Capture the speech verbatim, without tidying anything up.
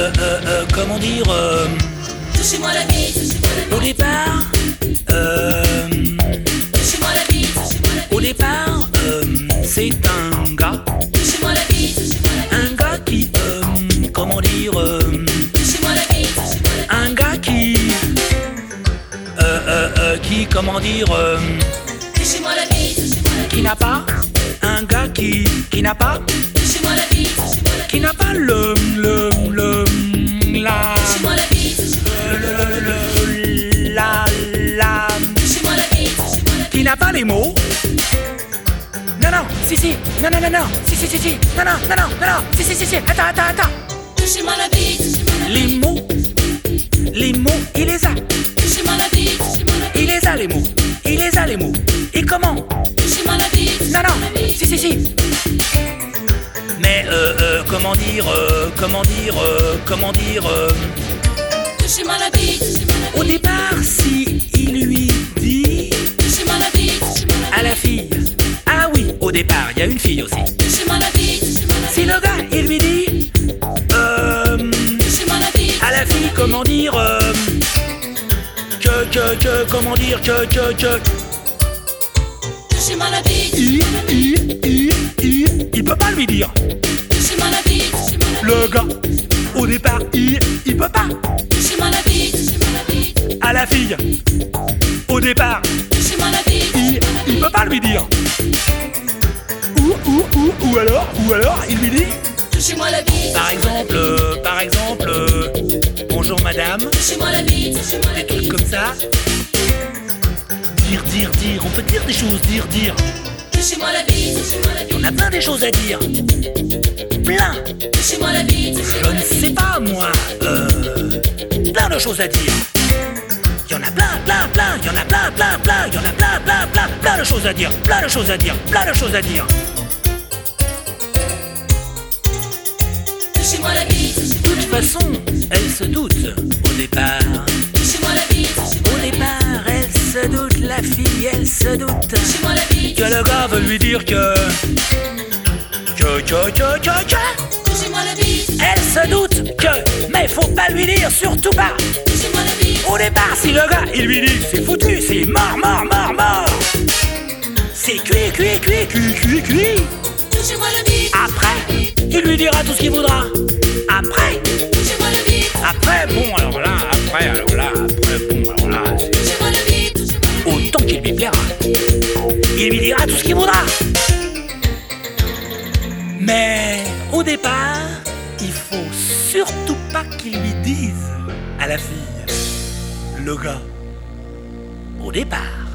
euh, euh, euh, comment dire euh, Touchez-moi la bite, touchez-moi la bite. Au départ, euh, Touchez-moi la bite, touchez-moi la bite. au départ, euh, c'est un gars, Touchez-moi la bite, touchez-moi la bite. un gars qui, euh, comment dire, euh, Touchez-moi la bite, touchez-moi la bite. un gars qui, euh, euh, euh, qui, comment dire, euh, Touchez-moi la bite, touchez-moi la bite. qui n'a pas, un gars qui, qui n'a pas, Touchez-moi la bite, touchez-moi la bite. qui n'a pas le, le, le, la, Touchez-moi la bite, touchez-moi la bite. le, le, la, la, Touchez-moi la bite, touchez-moi la bite. qui n'a pas les mots. Non, non, si, si, non, non, non, non, si, si, si, si, non, non, non, non, non, non, si, si, si, si, attends, attends, attends. Touchez-moi la bite, touchez-moi la bite. Les mots, les mots, il les a, Touchez-moi la bite, touchez-moi la bite. il les a, les mots, il les a, les mots. Et comment? Touchez-moi la bite, Non, touchez-moi non, la bite. si, si, si. Mais, euh, euh, comment dire, euh, comment dire, euh, comment dire, euh, Touchez-moi la bite, touchez-moi la bite. au départ, si il lui dit Touchez-moi la bite, touchez-moi la bite. à la fille, ah oui, au départ, il y a une fille aussi. Touchez-moi la bite, touchez-moi la bite. Si le gars, il lui dit, euh, Touchez-moi la bite. à la fille, comment dire, euh, que, que, que, comment dire, que, que, que, Touchez-moi la bite, il, touchez-moi la bite. il, il, il, il peut pas lui dire. Touchez-moi la bite, touchez-moi la bite. Le gars, au départ, il, il peut pas. Touchez-moi la bite, touchez-moi la bite. À la fille, au départ, Touchez-moi la bite. il, il peut pas lui dire. Ou, ou, ou, ou alors, ou alors, il lui dit, Touchez-moi la bite. par exemple, euh, par exemple, euh, bonjour madame, Touchez-moi la bite, touchez-moi la des trucs bite. comme ça. Dire, dire, dire, on peut dire des choses, dire, dire. Touchez-moi la bite, touchez-moi la On bite. a plein des choses à dire. Plein. Touchez-moi la bite, Je touchez-moi la ne bite. sais pas, moi. Euh, plein de choses à dire. Il y en a plein, plein, plein. Il y en a plein, plein, plein. Il y en a plein, plein, plein. Plein de choses à dire. Plein de choses à dire. Plein de choses à dire. Touchez-moi la bite, De touchez-moi toute la bite. façon, elle se doute au départ. Touchez-moi la bite, touchez-moi Au la bite. départ, elle se doute, la fille, elle se doute. Touchez-moi la bite. Que le gars veut lui dire que. Que, que, que, que, que. Touchez-moi la bite. Elle se doute que. Mais faut pas lui dire, surtout pas. Touchez-moi la bite. Au départ, si le gars, il lui dit, c'est foutu, c'est mort, mort, mort, mort. C'est cuit, cuit, cuit, cuit, cuit, cuit. Touchez-moi la bite. Après, il lui dira tout ce qu'il voudra. Après, Touchez-moi la bite. après, bon, alors là, après, alors là, après, bon, alors là, c'est Touchez-moi la bite, touchez-moi la bite. autant qu'il lui plaira. Il lui dira tout ce qu'il voudra. Mais au départ, il faut surtout pas qu'il lui dise à la fille, le gars, au départ.